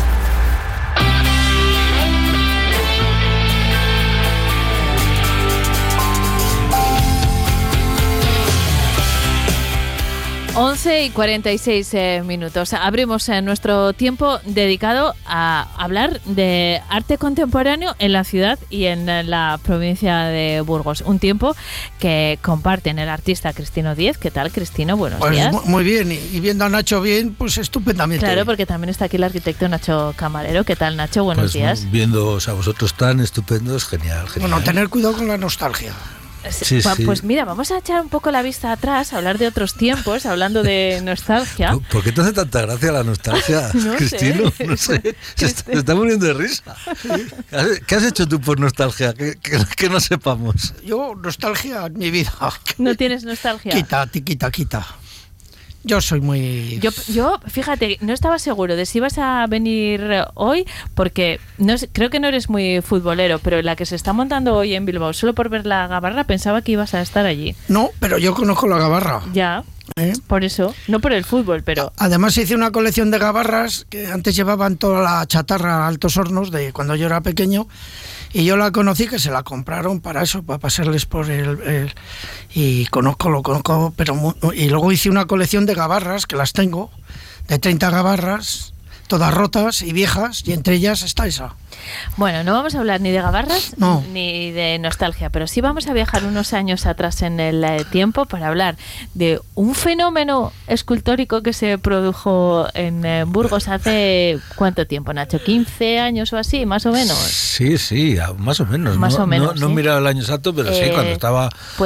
[SPEAKER 1] Once y 46 minutos. Abrimos nuestro tiempo dedicado a hablar de arte contemporáneo en la ciudad y en la provincia de Burgos. Un tiempo que comparten el artista Cristino Díez. ¿Qué tal, Cristino? Buenos días.
[SPEAKER 20] Muy bien. Y viendo a Nacho bien, pues estupendamente.
[SPEAKER 1] Claro, porque también está aquí el arquitecto Nacho Camarero. ¿Qué tal, Nacho? Buenos días.
[SPEAKER 21] Viéndoos a vosotros tan estupendos, genial.
[SPEAKER 20] Bueno, tener cuidado con la nostalgia.
[SPEAKER 21] Sí, sí.
[SPEAKER 1] Pues mira, vamos a echar un poco la vista atrás, a hablar de otros tiempos, hablando de nostalgia.
[SPEAKER 21] ¿Por qué te hace tanta gracia la nostalgia,
[SPEAKER 1] no
[SPEAKER 21] Cristino?
[SPEAKER 1] Sé.
[SPEAKER 21] No sé, se está muriendo de risa. ¿Qué has hecho tú por nostalgia? Que no sepamos.
[SPEAKER 20] Yo, nostalgia en mi vida.
[SPEAKER 1] ¿No tienes nostalgia?
[SPEAKER 20] Quita. Yo soy muy...
[SPEAKER 1] Yo, fíjate, no estaba seguro de si ibas a venir hoy, porque creo que no eres muy futbolero, pero la que se está montando hoy en Bilbao, solo por ver la gabarra, pensaba que ibas a estar allí.
[SPEAKER 20] No, pero yo conozco la gabarra.
[SPEAKER 1] Ya, por eso, no por el fútbol, pero... Además
[SPEAKER 20] hice una colección de gabarras que antes llevaban toda la chatarra a Altos Hornos de cuando yo era pequeño, y yo la conocí, que se la compraron para eso, para pasarles por y lo conozco, pero y luego hice una colección de gabarras, que las tengo, de 30 gabarras, todas rotas y viejas, y entre ellas está esa.
[SPEAKER 1] Bueno, no vamos a hablar ni de gabarras ni de nostalgia, pero sí vamos a viajar unos años atrás en el tiempo para hablar de un fenómeno escultórico que se produjo en Burgos hace ¿cuánto tiempo, Nacho? ¿15 años o así, más o menos?
[SPEAKER 21] Sí, más o menos. No he mirado el año exacto, pero sí, cuando estaba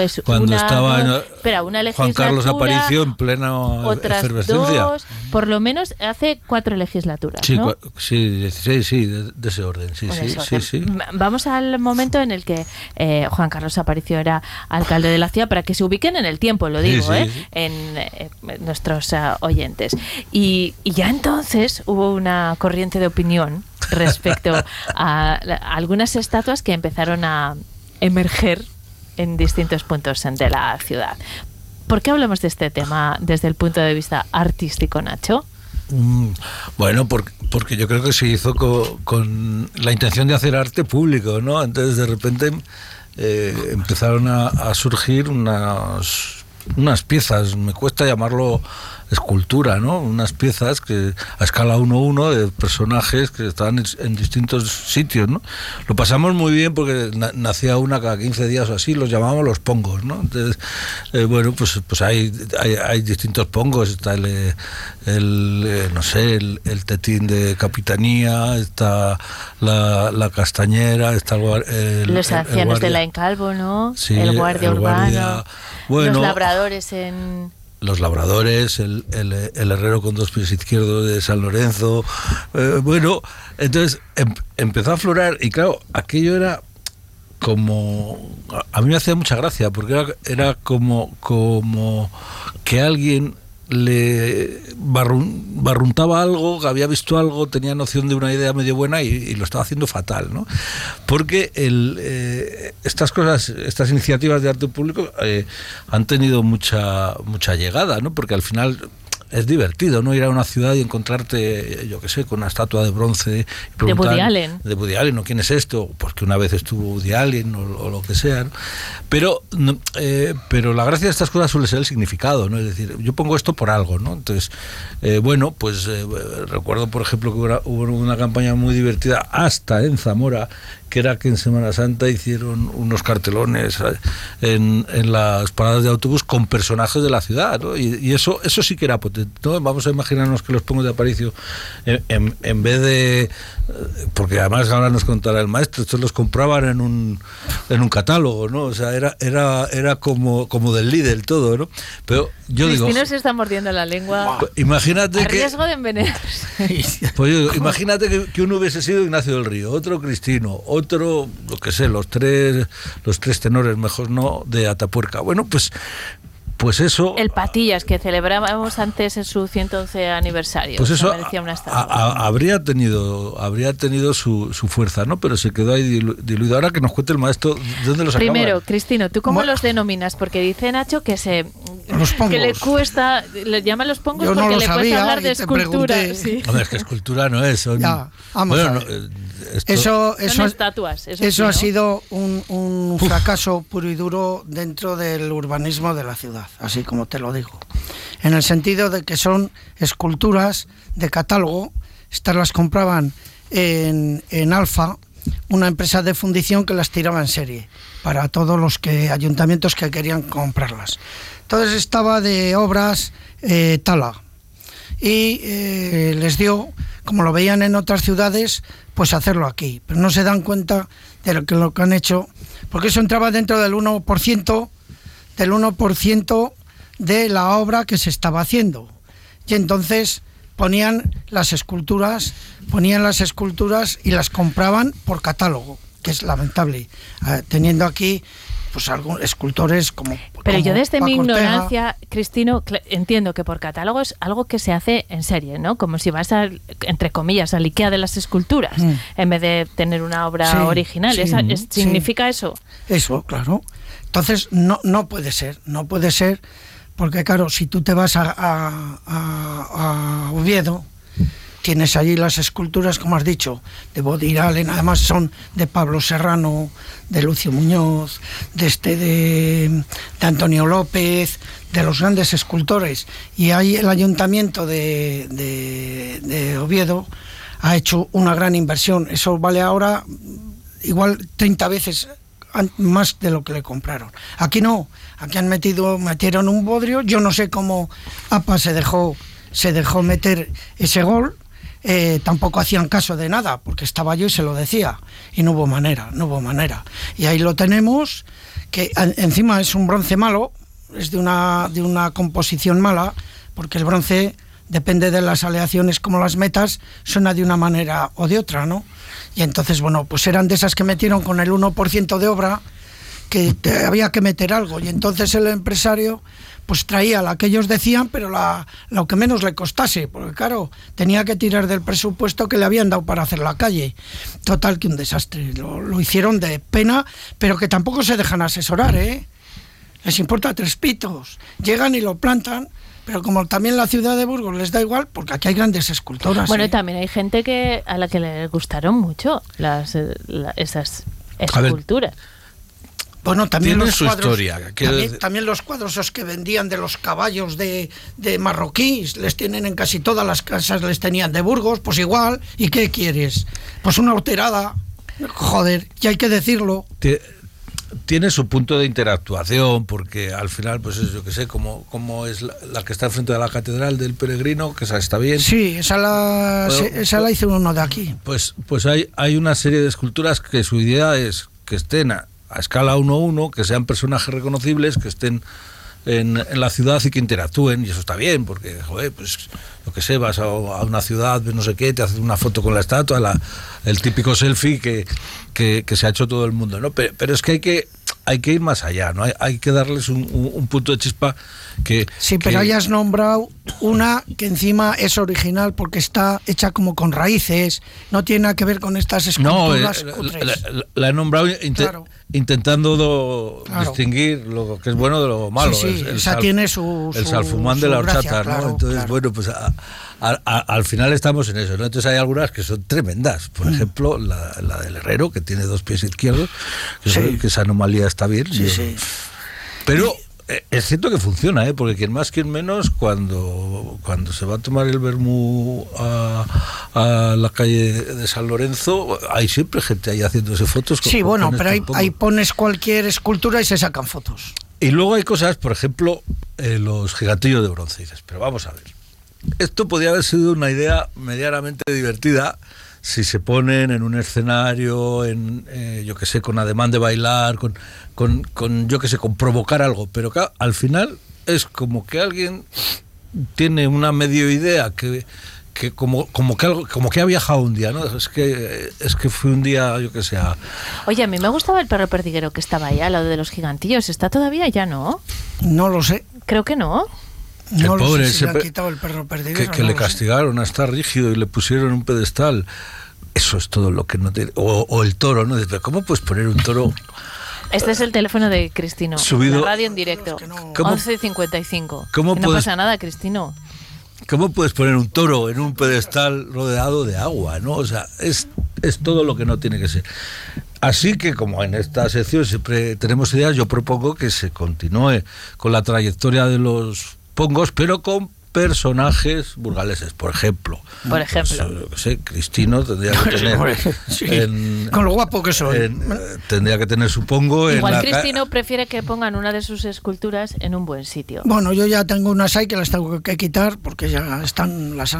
[SPEAKER 1] una legislatura,
[SPEAKER 21] Juan Carlos Aparicio en plena efervescencia.
[SPEAKER 1] Por lo menos hace 4 legislaturas,
[SPEAKER 21] sí,
[SPEAKER 1] ¿no?
[SPEAKER 21] Sí, 16, sí, de ese orden. Sí.
[SPEAKER 1] Vamos al momento en el que Juan Carlos Aparicio era alcalde de la ciudad, para que se ubiquen en el tiempo, lo digo, sí. En nuestros oyentes. Y ya entonces hubo una corriente de opinión respecto a algunas estatuas que empezaron a emerger en distintos puntos de la ciudad. ¿Por qué hablamos de este tema desde el punto de vista artístico, Nacho?
[SPEAKER 21] Bueno, porque yo creo que se hizo con la intención de hacer arte público, ¿no? Entonces de repente empezaron a surgir unas piezas, me cuesta llamarlo escultura, ¿no? Unas piezas que a escala 1:1 de personajes que estaban en distintos sitios, ¿no? Lo pasamos muy bien porque nacía una cada 15 días o así, los llamábamos los pongos, ¿no? Entonces, bueno, pues hay distintos pongos, está el tetín de capitanía, está la castañera, está
[SPEAKER 1] los ancianos de la Encalvo, ¿no?
[SPEAKER 21] Sí,
[SPEAKER 1] el guardia urbano,
[SPEAKER 21] bueno,
[SPEAKER 1] los labradores
[SPEAKER 21] los labradores, el herrero con 2 pies izquierdos de San Lorenzo. Bueno, entonces empezó a aflorar y claro, aquello era como... A mí me hacía mucha gracia porque era como que alguien le barruntaba algo, que había visto algo, tenía noción de una idea medio buena y lo estaba haciendo fatal, ¿no? Porque estas cosas, estas iniciativas de arte público han tenido mucha llegada, ¿no? Porque al final es divertido, ¿no? Ir a una ciudad y encontrarte, yo qué sé, con una estatua de bronce y preguntar,
[SPEAKER 1] de Woody Allen.
[SPEAKER 21] De Woody Allen, ¿no? ¿Quién es esto? Pues que una vez estuvo Woody Allen o lo que sea, ¿no? Pero la gracia de estas cosas suele ser el significado, ¿no? Es decir, yo pongo esto por algo, ¿no? Entonces, recuerdo, por ejemplo, que hubo una campaña muy divertida hasta en Zamora, que era que en Semana Santa hicieron unos cartelones en las paradas de autobús con personajes de la ciudad, ¿no? Y eso sí que era potente, ¿no? Vamos a imaginarnos que los pongos de Aparicio, en vez de... Porque además ahora nos contará el maestro, estos los compraban en un catálogo, ¿no? O sea, era como del Lidl todo, ¿no? Pero yo digo...
[SPEAKER 1] Cristino se está mordiendo la lengua.
[SPEAKER 21] Imagínate
[SPEAKER 1] a riesgo de envenenarse.
[SPEAKER 21] Pues yo digo, imagínate que uno hubiese sido Ignacio del Río, otro Cristino, otro, lo que sé, los tres tenores, mejor no, de Atapuerca. Bueno, pues eso...
[SPEAKER 1] El Patillas, que celebrábamos antes en su 111 aniversario.
[SPEAKER 21] Pues eso habría tenido su fuerza, ¿no? Pero se quedó ahí diluido. Ahora que nos cuente el maestro, ¿de dónde los acaban?
[SPEAKER 1] Primero, Cristino, ¿tú cómo los denominas? Porque dice Nacho que le cuesta... Le llaman los pongos porque le cuesta hablar de escultura. Sí.
[SPEAKER 21] Hombre, es que escultura no es. Son,
[SPEAKER 20] vamos a ver. Son
[SPEAKER 1] estatuas.
[SPEAKER 20] Eso ha sido un fracaso puro y duro dentro del urbanismo de la ciudad, así como te lo digo. En el sentido de que son esculturas de catálogo. Estas las compraban en Alfa, una empresa de fundición que las tiraba en serie para todos los ayuntamientos que querían comprarlas. Entonces estaba de obras Tala y les dio, como lo veían en otras ciudades, pues hacerlo aquí, pero no se dan cuenta de lo que han hecho, porque eso entraba dentro del 1% de la obra que se estaba haciendo. Y entonces ponían las esculturas y las compraban por catálogo, que es lamentable, teniendo aquí pues algunos escultores como...
[SPEAKER 1] Pero yo desde mi
[SPEAKER 20] Ortega.
[SPEAKER 1] ignorancia, Cristino, entiendo que por catálogo es algo que se hace en serie, ¿no? Como si vas entre comillas, al Ikea de las esculturas, en vez de tener una obra original. ¿Significa eso?
[SPEAKER 20] Eso, claro. Entonces no puede ser, porque claro, si tú te vas a Oviedo, tienes allí las esculturas, como has dicho, de Woody Allen, además son de Pablo Serrano, de Lucio Muñoz, de Antonio López, de los grandes escultores. Y ahí el ayuntamiento de Oviedo ha hecho una gran inversión. Eso vale ahora igual 30 veces más de lo que le compraron. Aquí no, aquí metieron un bodrio. Yo no sé cómo APA se dejó meter ese gol. Tampoco hacían caso de nada, porque estaba yo y se lo decía, y no hubo manera. Y ahí lo tenemos, que encima es un bronce malo, es de una composición mala, porque el bronce depende de las aleaciones como las metas, suena de una manera o de otra, ¿no? Y entonces, bueno, pues eran de esas que metieron con el 1% de obra, que había que meter algo, y entonces el empresario pues traía la que ellos decían, pero lo que menos le costase, porque claro, tenía que tirar del presupuesto que le habían dado para hacer la calle. Total, que un desastre. Lo hicieron de pena, pero que tampoco se dejan asesorar, ¿eh? Les importa 3 pitos. Llegan y lo plantan, pero como también la ciudad de Burgos les da igual, porque aquí hay grandes escultoras.
[SPEAKER 1] Bueno, también hay gente a la que le gustaron mucho esas esculturas.
[SPEAKER 20] Bueno, también
[SPEAKER 21] tiene
[SPEAKER 20] los
[SPEAKER 21] su
[SPEAKER 20] cuadros,
[SPEAKER 21] historia.
[SPEAKER 20] También los cuadros esos que vendían de los caballos de marroquíes, les tienen en casi todas las casas, les tenían de Burgos, pues igual. ¿Y qué quieres? Pues una horterada. Joder, y hay que decirlo.
[SPEAKER 21] Tiene su punto de interactuación, porque al final, pues yo que sé, como es la que está frente a la Catedral del Peregrino, que esa está bien.
[SPEAKER 20] Sí, esa la hizo uno de aquí.
[SPEAKER 21] Pues hay una serie de esculturas que su idea es que estén a escala 1:1, que sean personajes reconocibles, que estén en la ciudad y que interactúen, y eso está bien, porque, joder, pues lo que sé, vas a una ciudad, no sé qué, te haces una foto con la estatua, el típico selfie que se ha hecho todo el mundo, ¿no? Pero es que hay que ir más allá, ¿no? Hay que darles un punto de chispa que...
[SPEAKER 20] Sí, pero hayas nombrado una que encima es original porque está hecha como con raíces, no tiene nada que ver con estas esculturas cutres.
[SPEAKER 21] La he nombrado intentando distinguir lo que es bueno de lo malo.
[SPEAKER 20] Sí, esa tiene el
[SPEAKER 21] salfumán de la horchata, ¿no?
[SPEAKER 20] Claro,
[SPEAKER 21] entonces, bueno, pues al final estamos en eso, ¿no? Entonces hay algunas que son tremendas. Por ejemplo, la del herrero, que tiene 2 pies izquierdos, que esa anomalía está bien.
[SPEAKER 20] Sí.
[SPEAKER 21] Pero es cierto que funciona, porque quien más, quien menos, cuando se va a tomar el vermú a la calle de San Lorenzo, hay siempre gente ahí haciéndose fotos.
[SPEAKER 20] Sí, bueno, pero ahí pones cualquier escultura y se sacan fotos.
[SPEAKER 21] Y luego hay cosas, por ejemplo, los gigantillos de bronce. Dices, pero vamos a ver, esto podría haber sido una idea medianamente divertida si se ponen en un escenario, yo que sé, con ademán de bailar, con yo que sé, con provocar algo, pero que al final es como que alguien tiene una medio idea que como que ha viajado un día, ¿no? Es que fue un día, yo que sé.
[SPEAKER 1] Oye, a mí me gustaba el perro perdiguero que estaba allá, lo de los gigantillos. ¿Está todavía ya, no?
[SPEAKER 20] No lo sé.
[SPEAKER 1] Creo que no.
[SPEAKER 20] No
[SPEAKER 21] el pobre,
[SPEAKER 20] sé si le han quitado el perro perdiguero.
[SPEAKER 21] Que le castigaron a estar rígido y le pusieron un pedestal. Eso es todo lo que no tiene. O el toro, ¿no? ¿Cómo puedes poner un toro?
[SPEAKER 1] Este es el teléfono de Cristino.
[SPEAKER 21] Subido.
[SPEAKER 1] La radio en directo. 11:55.
[SPEAKER 21] ¿Cómo
[SPEAKER 1] no pasa nada, Cristino.
[SPEAKER 21] ¿Cómo puedes poner un toro en un pedestal rodeado de agua, ¿no? O sea, es todo lo que no tiene que ser. Así que, como en esta sección siempre tenemos ideas, yo propongo que se continúe con la trayectoria de los pongos, pero con personajes burgaleses, por ejemplo. Pues, yo qué sé, Cristino tendría que tener...
[SPEAKER 20] con lo guapo que soy.
[SPEAKER 21] Tendría que tener su pongo.
[SPEAKER 1] Igual Cristino prefiere que pongan una de sus esculturas en un buen sitio.
[SPEAKER 20] Bueno, yo ya tengo unas ahí que las tengo que quitar porque ya las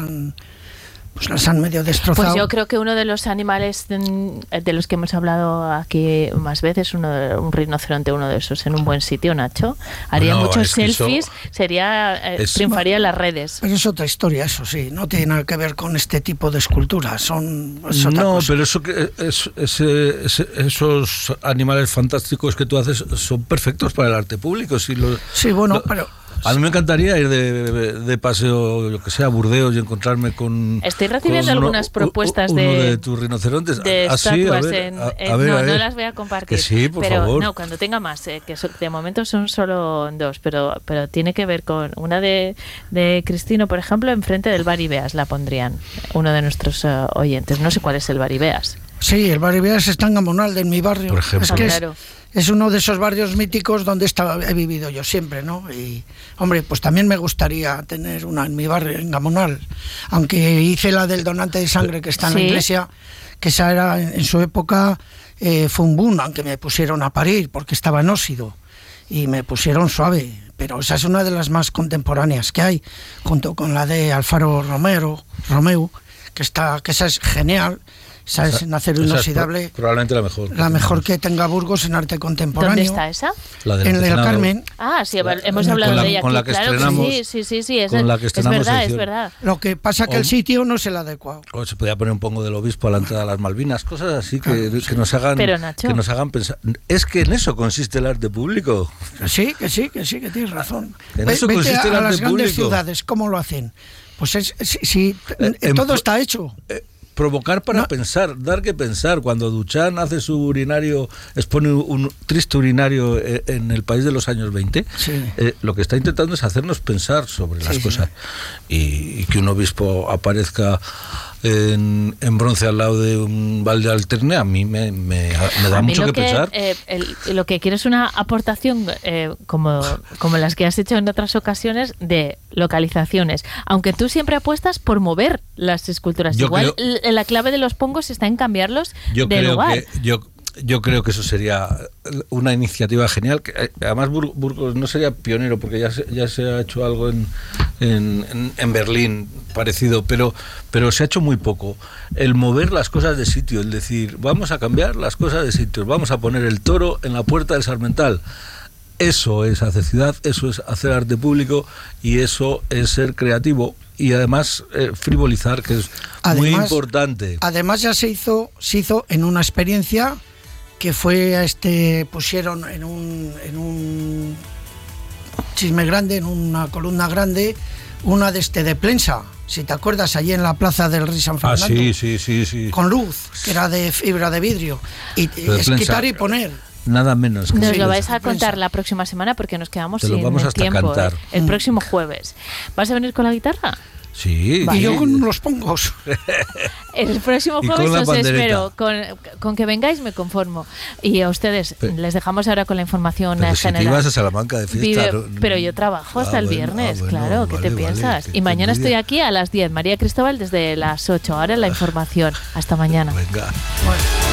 [SPEAKER 20] han medio destrozado.
[SPEAKER 1] Pues yo creo que uno de los animales de los que hemos hablado aquí más veces, un rinoceronte, uno de esos en un buen sitio, Nacho, haría muchos selfies, triunfaría en las redes.
[SPEAKER 20] Pero es otra historia, eso sí, no tiene nada que ver con este tipo de esculturas,
[SPEAKER 21] pero esos animales fantásticos que tú haces son perfectos para el arte público.
[SPEAKER 20] Pero...
[SPEAKER 21] A mí me encantaría ir de paseo, yo que sé, a Burdeos y encontrarme con...
[SPEAKER 1] Estoy recibiendo algunas propuestas
[SPEAKER 21] de tus rinocerontes.
[SPEAKER 1] De estatuas. No las voy a compartir.
[SPEAKER 21] Que sí, por favor.
[SPEAKER 1] No, cuando tenga más, que de momento son solo 2, pero tiene que ver con una de Cristino, por ejemplo, enfrente del Bar Ibeas la pondrían, uno de nuestros oyentes. No sé cuál es el Bar Ibeas.
[SPEAKER 20] Sí, el Bar Ibeas está en Gamonal, de mi barrio.
[SPEAKER 21] Por ejemplo.
[SPEAKER 20] Es uno de esos barrios míticos donde he vivido yo siempre, ¿no? Y, hombre, pues también me gustaría tener una en mi barrio, en Gamonal. Aunque hice la del donante de sangre que está en la iglesia, que esa era, en su época, fue un boom, aunque me pusieron a parir, porque estaba en óxido. Y me pusieron suave. Pero esa es una de las más contemporáneas que hay, junto con la de Alfaro Romeu, que esa es genial. ¿sabes? En acero inoxidable.
[SPEAKER 21] Probablemente la mejor.
[SPEAKER 20] La mejor que tenga Burgos en arte contemporáneo.
[SPEAKER 1] ¿Dónde está esa?
[SPEAKER 21] La del
[SPEAKER 20] en el Carmen.
[SPEAKER 1] Ah, sí, hemos hablado de ella
[SPEAKER 21] con
[SPEAKER 1] aquí,
[SPEAKER 21] la que
[SPEAKER 1] claro
[SPEAKER 21] estrenamos,
[SPEAKER 1] que sí, es
[SPEAKER 21] estrenamos
[SPEAKER 1] verdad, es verdad.
[SPEAKER 20] Lo que pasa que el sitio no es el adecuado.
[SPEAKER 21] O se podía poner un pongo del obispo a la entrada de las Malvinas, cosas así que nos hagan pensar. Es que en eso consiste el arte público.
[SPEAKER 20] Que sí, que tienes razón.
[SPEAKER 21] En eso consiste el arte
[SPEAKER 20] a las grandes
[SPEAKER 21] público.
[SPEAKER 20] Ciudades, ¿cómo lo hacen? Pues todo está hecho.
[SPEAKER 21] Provocar para pensar, dar que pensar. Cuando Duchamp hace su urinario, expone un triste urinario en el país de los años 20, lo que está intentando es hacernos pensar sobre las cosas. Y que un obispo aparezca en bronce al lado de un balde alterne, a mí me da mucho que pensar.
[SPEAKER 1] Lo que quiero es una aportación como las que has hecho en otras ocasiones de localizaciones, aunque tú siempre apuestas por mover las esculturas. Igual la clave de los pongos está en cambiarlos de lugar.
[SPEAKER 21] Yo creo que eso sería una iniciativa genial. Que además Burgos no sería pionero porque ya se ha hecho algo en Berlín parecido, pero se ha hecho muy poco. El mover las cosas de sitio, el decir, vamos a cambiar las cosas de sitio, vamos a poner el toro en la puerta del Sarmental. Eso es hacer ciudad, eso es hacer arte público y eso es ser creativo. Y además frivolizar, que es muy importante.
[SPEAKER 20] Además ya se hizo en una experiencia que fue pusieron en un chisme grande, en una columna grande, una de prensa, si te acuerdas, allí en la plaza del Rey San Fernando.
[SPEAKER 21] Sí.
[SPEAKER 20] Con luz, que era de fibra de vidrio. Y es quitar y poner.
[SPEAKER 21] Nada menos. Que
[SPEAKER 1] nos lo vais a contar la próxima semana porque nos quedamos sin tiempo.
[SPEAKER 21] Cantar.
[SPEAKER 1] El próximo jueves. ¿Vas a venir con la guitarra?
[SPEAKER 21] Sí.
[SPEAKER 20] Vale. Y yo con los pongos.
[SPEAKER 1] El próximo jueves os espero. Con que vengáis me conformo. Y a ustedes les dejamos ahora con la información
[SPEAKER 21] general.
[SPEAKER 1] Si te
[SPEAKER 21] ibas a Salamanca de fiesta.
[SPEAKER 1] Pero yo trabajo hasta el viernes, claro. ¿Qué te piensas? Y mañana estoy aquí a las 10. María Cristóbal desde las 8. Ahora la información. Hasta mañana.
[SPEAKER 21] Venga.
[SPEAKER 20] Bueno.